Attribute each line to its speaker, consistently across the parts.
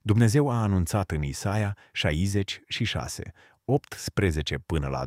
Speaker 1: Dumnezeu a anunțat în Isaia 66, 18 până la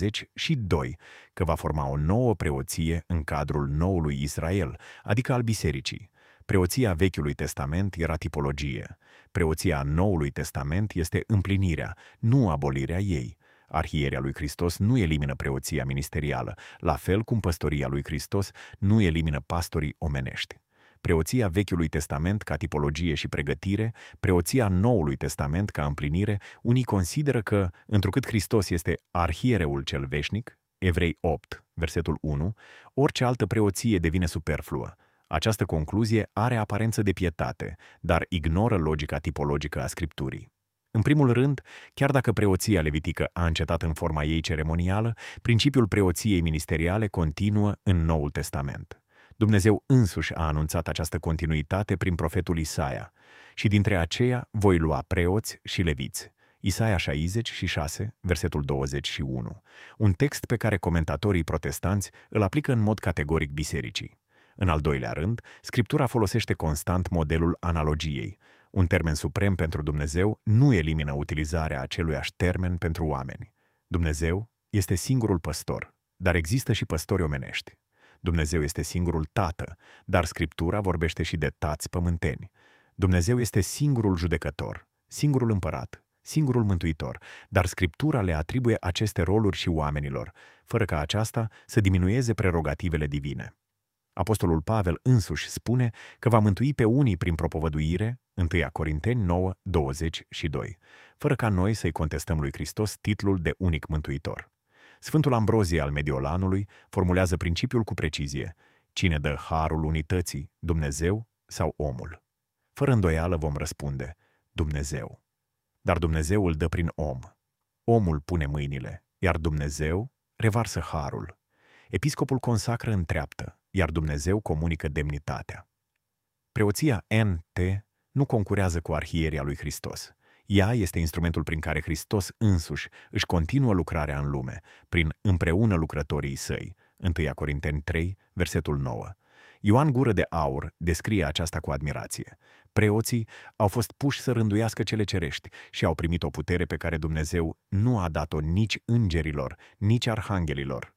Speaker 1: 22, că va forma o nouă preoție în cadrul noului Israel, adică al bisericii. Preoția Vechiului Testament era tipologie. Preoția Noului Testament este împlinirea, nu abolirea ei. Arhierea lui Hristos nu elimină preoția ministerială, la fel cum păstoria lui Hristos nu elimină pastorii omenești. Preoția Vechiului Testament ca tipologie și pregătire, preoția Noului Testament ca împlinire, unii consideră că, întrucât Hristos este arhiereul cel veșnic, Evrei 8, versetul 1, orice altă preoție devine superfluă. Această concluzie are aparență de pietate, dar ignoră logica tipologică a Scripturii. În primul rând, chiar dacă preoția levitică a încetat în forma ei ceremonială, principiul preoției ministeriale continuă în Noul Testament. Dumnezeu însuși a anunțat această continuitate prin profetul Isaia. Și dintre aceia voi lua preoți și leviți. Isaia 66, versetul 21. Un text pe care comentatorii protestanți îl aplică în mod categoric bisericii. În al doilea rând, Scriptura folosește constant modelul analogiei. Un termen suprem pentru Dumnezeu nu elimină utilizarea aceluiași termen pentru oameni. Dumnezeu este singurul păstor, dar există și păstori omenești. Dumnezeu este singurul tată, dar Scriptura vorbește și de tați pământeni. Dumnezeu este singurul judecător, singurul împărat, singurul mântuitor, dar Scriptura le atribuie aceste roluri și oamenilor, fără ca aceasta să diminueze prerogativele divine. Apostolul Pavel însuși spune că va mântui pe unii prin propovăduire, 1 Corinteni 9, 22, fără ca noi să-i contestăm lui Hristos titlul de unic mântuitor. Sfântul Ambrozie al Mediolanului formulează principiul cu precizie: cine dă harul unității, Dumnezeu sau omul? Fără îndoială vom răspunde: Dumnezeu. Dar Dumnezeu îl dă prin om. Omul pune mâinile, iar Dumnezeu revarsă harul. Episcopul consacră întreaptă, iar Dumnezeu comunică demnitatea. Preoția NT nu concurează cu arhieria lui Hristos. Ea este instrumentul prin care Hristos însuși își continuă lucrarea în lume, prin împreună lucrătorii săi. 1 Corinteni 3, versetul 9. Ioan Gură de Aur descrie aceasta cu admirație. Preoții au fost puși să rânduiască cele cerești și au primit o putere pe care Dumnezeu nu a dat-o nici îngerilor, nici arhanghelilor,